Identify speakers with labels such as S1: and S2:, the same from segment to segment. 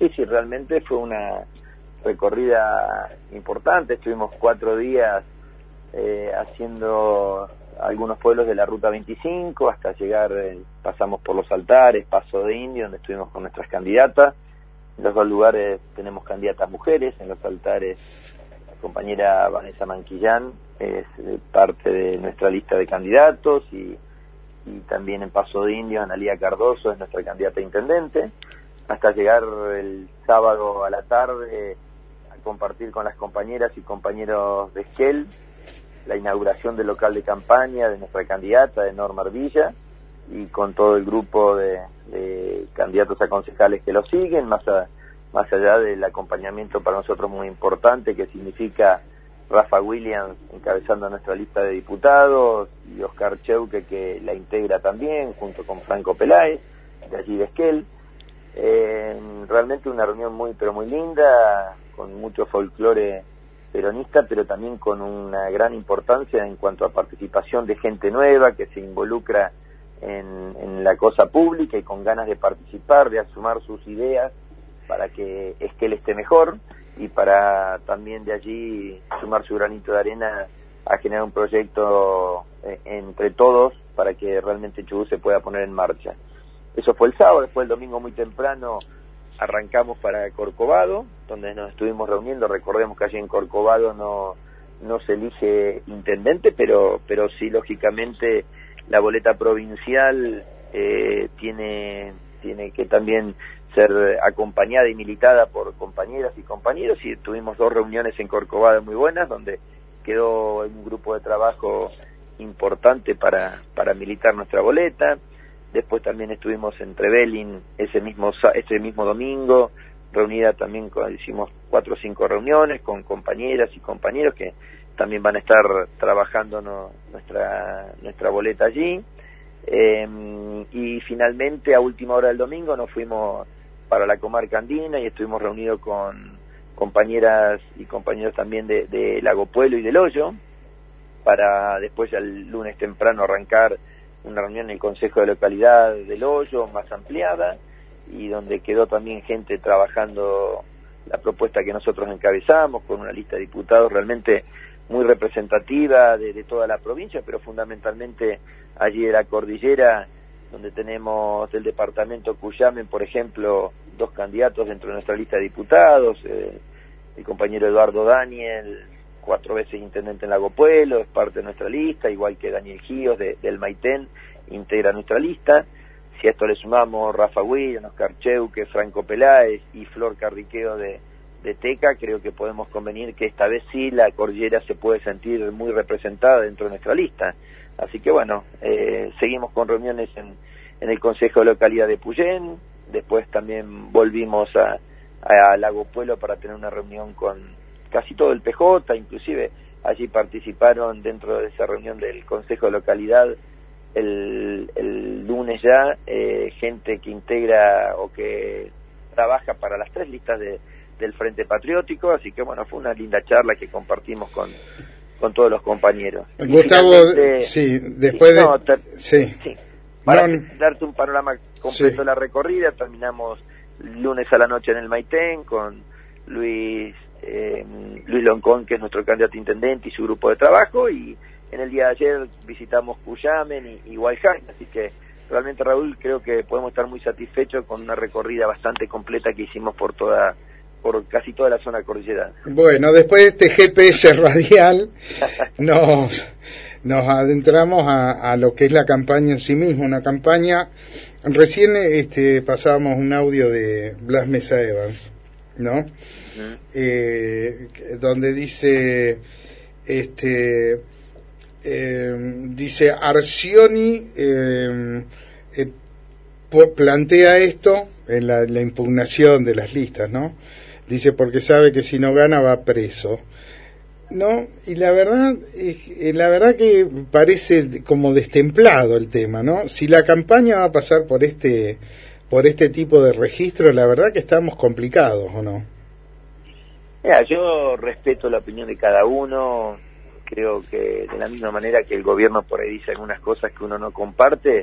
S1: Sí, sí, realmente fue una recorrida importante. Estuvimos 4 días haciendo algunos pueblos de la Ruta 25 hasta llegar, pasamos por Los Altares, Paso de Indio, donde estuvimos con nuestras candidatas. En los 2 lugares tenemos candidatas mujeres. En Los Altares, la compañera Vanessa Manquillán es parte de nuestra lista de candidatos, y también en Paso de Indio, Analía Cardoso es nuestra candidata a intendente, hasta llegar el sábado a la tarde a compartir con las compañeras y compañeros de Esquel la inauguración del local de campaña de nuestra candidata, de Norma Ardilla, y con todo el grupo de candidatos a concejales que lo siguen, más allá del acompañamiento para nosotros muy importante que significa Rafa Williams encabezando nuestra lista de diputados, y Oscar Cheuque, que la integra también, junto con Franco Peláez, de allí de Esquel. Realmente una reunión muy, pero muy linda, con mucho folclore peronista, pero también con una gran importancia en cuanto a participación de gente nueva que se involucra en la cosa pública y con ganas de participar, de sumar sus ideas para que Esquel esté mejor, y para también de allí sumar su granito de arena a generar un proyecto entre todos para que realmente Chubut se pueda poner en marcha. Eso fue el sábado. Después el domingo muy temprano arrancamos para Corcovado, donde nos estuvimos reuniendo. Recordemos que allí en Corcovado no se elige intendente, pero sí, lógicamente, la boleta provincial tiene que también ser acompañada y militada por compañeras y compañeros, y tuvimos 2 reuniones en Corcovado muy buenas, donde quedó un grupo de trabajo importante para militar nuestra boleta. Después también estuvimos en Trevelin ese mismo domingo, reunida también, hicimos 4 o 5 reuniones con compañeras y compañeros que también van a estar trabajando nuestra boleta allí. Y finalmente, a última hora del domingo, nos fuimos para la comarca andina y estuvimos reunidos con compañeras y compañeros también de Lago Puelo y del Hoyo, para después ya el lunes temprano arrancar una reunión en el Consejo de Localidad del Hoyo más ampliada, y donde quedó también gente trabajando la propuesta que nosotros encabezamos, con una lista de diputados realmente muy representativa de toda la provincia, pero fundamentalmente allí de la cordillera, donde tenemos del departamento Cuyamen, por ejemplo, 2 candidatos dentro de nuestra lista de diputados, el compañero Eduardo Daniel, 4 veces intendente en Lago Puelo, es parte de nuestra lista, igual que Daniel Gíos del Maitén, integra nuestra lista. Si a esto le sumamos Rafa Williams, Oscar Cheuque, Franco Peláez y Flor Carriqueo de Teca, creo que podemos convenir que esta vez sí la cordillera se puede sentir muy representada dentro de nuestra lista. Así que bueno, seguimos con reuniones en el Consejo de Localidad de Puyén. Después también volvimos a Lago Puelo para tener una reunión con casi todo el PJ, inclusive allí participaron dentro de esa reunión del Consejo de Localidad el lunes ya, gente que integra o que trabaja para las 3 listas del Frente Patriótico, así que bueno, fue una linda charla que compartimos con todos los compañeros.
S2: Gustavo, sí, después
S1: sí. Para darte un panorama completo de la recorrida, terminamos el lunes a la noche en el Maitén con Luis Loncón, que es nuestro candidato a intendente, y su grupo de trabajo, y en el día de ayer visitamos Cuyamen y Guayján, así que realmente, Raúl, creo que podemos estar muy satisfechos con una recorrida bastante completa que hicimos por casi toda la zona cordillerana.
S2: Bueno, después de este GPS radial nos adentramos a lo que es la campaña en sí misma, una campaña. Recién pasábamos un audio de Blas Mesa Evans, ¿no? Donde dice dice Arcioni plantea esto en la impugnación de las listas, ¿no? Dice, porque sabe que si no gana va preso, ¿no? Y la verdad que parece como destemplado el tema, ¿no? Si la campaña va a pasar por este tipo de registro, la verdad que estamos complicados, ¿o no?
S1: Mira, yo respeto la opinión de cada uno. Creo que de la misma manera que el gobierno por ahí dice algunas cosas que uno no comparte,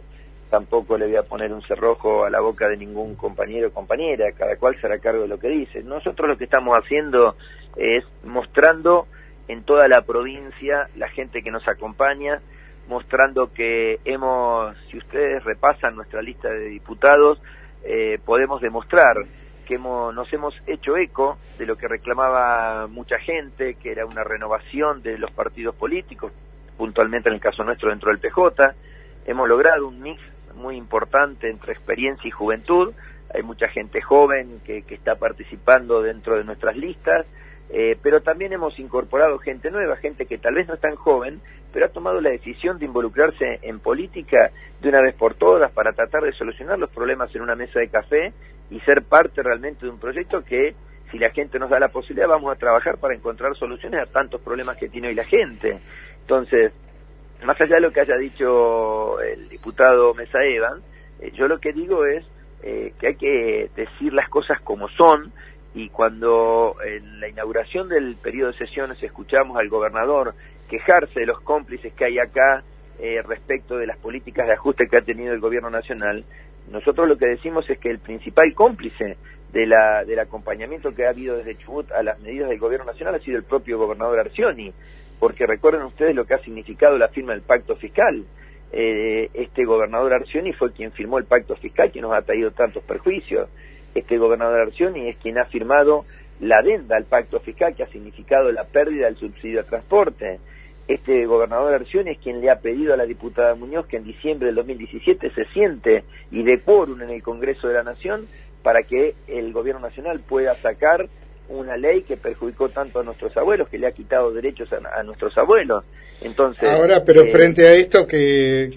S1: tampoco le voy a poner un cerrojo a la boca de ningún compañero o compañera, cada cual se hará cargo de lo que dice. Nosotros lo que estamos haciendo es mostrando en toda la provincia la gente que nos acompaña, mostrando que si ustedes repasan nuestra lista de diputados, podemos demostrar que nos hemos hecho eco de lo que reclamaba mucha gente, que era una renovación de los partidos políticos, puntualmente en el caso nuestro dentro del PJ. Hemos logrado un mix muy importante entre experiencia y juventud. Hay mucha gente joven que está participando dentro de nuestras listas, pero también hemos incorporado gente nueva, gente que tal vez no es tan joven, pero ha tomado la decisión de involucrarse en política de una vez por todas para tratar de solucionar los problemas en una mesa de café y ser parte realmente de un proyecto que, si la gente nos da la posibilidad, vamos a trabajar para encontrar soluciones a tantos problemas que tiene hoy la gente. Entonces, más allá de lo que haya dicho el diputado Mesa Evans, yo lo que digo es que hay que decir las cosas como son, y cuando en la inauguración del periodo de sesiones escuchamos al gobernador quejarse de los cómplices que hay acá respecto de las políticas de ajuste que ha tenido el gobierno nacional, nosotros lo que decimos es que el principal cómplice del acompañamiento que ha habido desde Chubut a las medidas del gobierno nacional ha sido el propio gobernador Arcioni, porque recuerden ustedes lo que ha significado la firma del pacto fiscal. Este gobernador Arcioni fue quien firmó el pacto fiscal que nos ha traído tantos perjuicios. Este gobernador Arcioni es quien ha firmado la adenda al pacto fiscal que ha significado la pérdida del subsidio a transporte. Este gobernador Arcioni es quien le ha pedido a la diputada Muñoz que en diciembre del 2017 se siente y dé quórum en el Congreso de la Nación para que el gobierno nacional pueda sacar una ley que perjudicó tanto a nuestros abuelos, que le ha quitado derechos a nuestros abuelos. Entonces, ahora,
S2: pero frente a esto que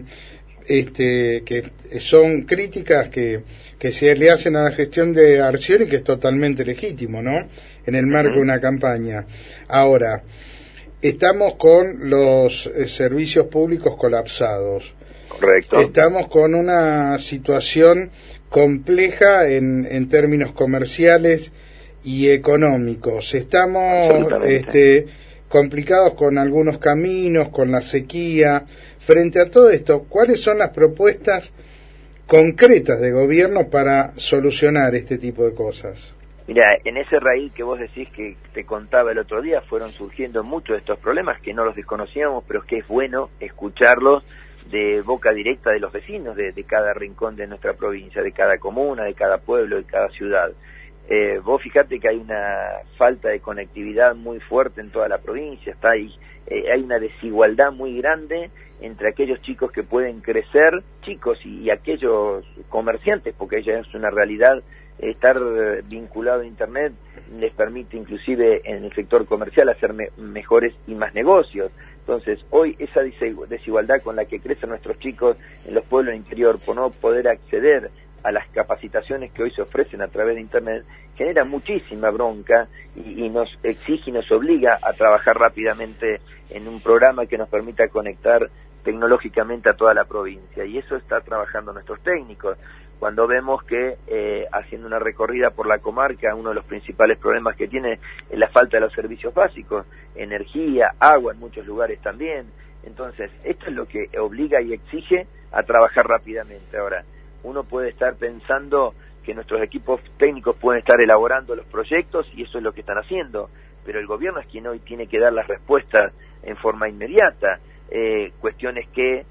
S2: son críticas que se le hacen a la gestión de Arcioni, que es totalmente legítimo, ¿no?, en el marco de una campaña. Ahora, estamos con los servicios públicos colapsados.
S1: Correcto.
S2: Estamos con una situación compleja en términos comerciales y económicos. Estamos complicados con algunos caminos, con la sequía. Frente a todo esto, ¿cuáles son las propuestas concretas de gobierno para solucionar este tipo de cosas?
S1: Mira, en ese raíz que vos decís que te contaba el otro día, fueron surgiendo muchos de estos problemas que no los desconocíamos, pero es que es bueno escucharlos de boca directa de los vecinos de cada rincón de nuestra provincia, de cada comuna, de cada pueblo, de cada ciudad. Vos fijate que hay una falta de conectividad muy fuerte en toda la provincia, hay una desigualdad muy grande entre aquellos chicos que pueden crecer, chicos y aquellos comerciantes, porque ya es una realidad. Estar vinculado a Internet les permite inclusive en el sector comercial hacer mejores y más negocios. Entonces, hoy esa desigualdad con la que crecen nuestros chicos en los pueblos del interior por no poder acceder a las capacitaciones que hoy se ofrecen a través de Internet genera muchísima bronca y nos exige y nos obliga a trabajar rápidamente en un programa que nos permita conectar tecnológicamente a toda la provincia, y eso está trabajando nuestros técnicos. Cuando vemos que haciendo una recorrida por la comarca, uno de los principales problemas que tiene es la falta de los servicios básicos, energía, agua en muchos lugares también. Entonces, esto es lo que obliga y exige a trabajar rápidamente. Ahora, uno puede estar pensando que nuestros equipos técnicos pueden estar elaborando los proyectos, y eso es lo que están haciendo, pero el gobierno es quien hoy tiene que dar las respuestas en forma inmediata. Cuestiones que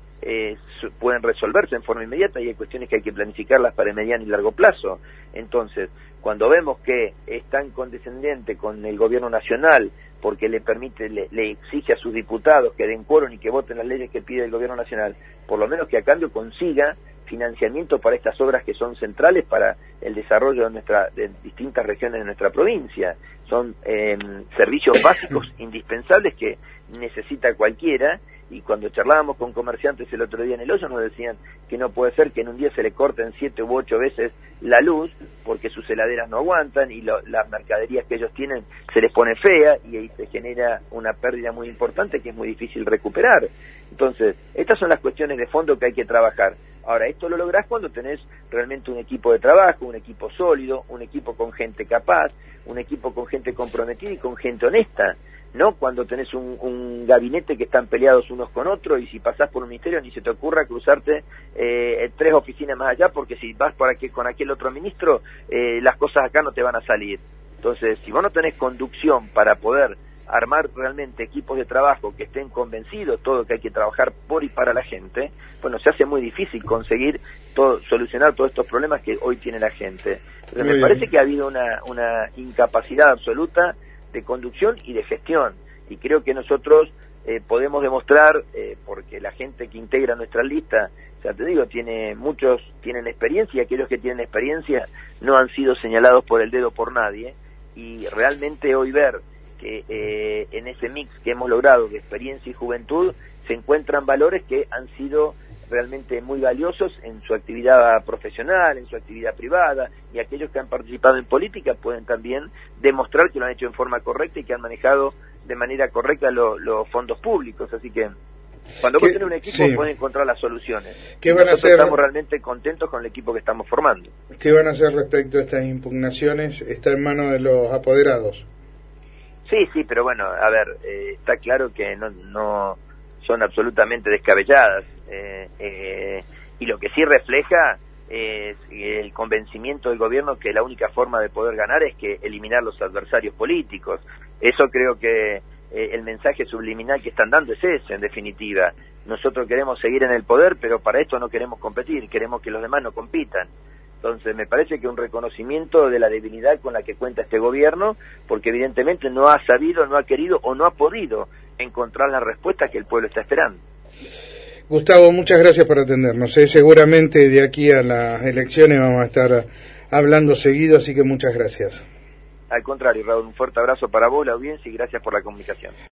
S1: pueden resolverse en forma inmediata, y hay cuestiones que hay que planificarlas para el mediano y largo plazo. Entonces, cuando vemos que es tan condescendiente con el gobierno nacional porque le exige a sus diputados que den quórum y que voten las leyes que pide el gobierno nacional, por lo menos que a cambio consiga financiamiento para estas obras que son centrales para el desarrollo de distintas regiones de nuestra provincia. Son servicios básicos indispensables que necesita cualquiera. Y cuando charlábamos con comerciantes el otro día en El Hoyo, nos decían que no puede ser que en un día se le corten 7 u 8 veces la luz porque sus heladeras no aguantan y las mercaderías que ellos tienen se les pone fea, y ahí se genera una pérdida muy importante que es muy difícil recuperar. Entonces, estas son las cuestiones de fondo que hay que trabajar. Ahora, esto lo lográs cuando tenés realmente un equipo de trabajo, un equipo sólido, un equipo con gente capaz, un equipo con gente comprometida y con gente honesta. no cuando tenés un gabinete que están peleados unos con otros, y si pasás por un ministerio ni se te ocurra cruzarte 3 oficinas más allá, porque si vas por aquí con aquel otro ministro, las cosas acá no te van a salir. Entonces, si vos no tenés conducción para poder armar realmente equipos de trabajo que estén convencidos todo que hay que trabajar por y para la gente, bueno, se hace muy difícil conseguir solucionar todos estos problemas que hoy tiene la gente. Entonces, me parece que ha habido una incapacidad absoluta de conducción y de gestión, y creo que nosotros podemos demostrar, porque la gente que integra nuestra lista, ya te digo, muchos tienen experiencia, y aquellos que tienen experiencia no han sido señalados por el dedo por nadie, y realmente hoy ver que en ese mix que hemos logrado de experiencia y juventud se encuentran valores que han sido realmente muy valiosos en su actividad profesional, en su actividad privada, y aquellos que han participado en política pueden también demostrar que lo han hecho en forma correcta y que han manejado de manera correcta los fondos públicos. Así que cuando vos tenés un equipo puedes encontrar las soluciones.
S2: ¿Qué van a hacer?
S1: Estamos realmente contentos con el equipo que estamos formando.
S2: ¿Qué van a hacer respecto a estas impugnaciones? ¿Está en manos de los apoderados?
S1: Sí, pero bueno, a ver, está claro que no son absolutamente descabelladas, y lo que sí refleja es el convencimiento del gobierno que la única forma de poder ganar es que eliminar los adversarios políticos. Eso creo que el mensaje subliminal que están dando es ese, en definitiva. Nosotros queremos seguir en el poder, pero para esto no queremos competir, queremos que los demás no compitan. Entonces me parece que un reconocimiento de la debilidad con la que cuenta este gobierno, porque evidentemente no ha sabido, no ha querido o no ha podido encontrar la respuesta que el pueblo está esperando.
S2: Gustavo, muchas gracias por atendernos. Seguramente de aquí a las elecciones vamos a estar hablando seguido, así que muchas gracias.
S1: Al contrario, Raúl, un fuerte abrazo para vos, la audiencia, y gracias por la comunicación.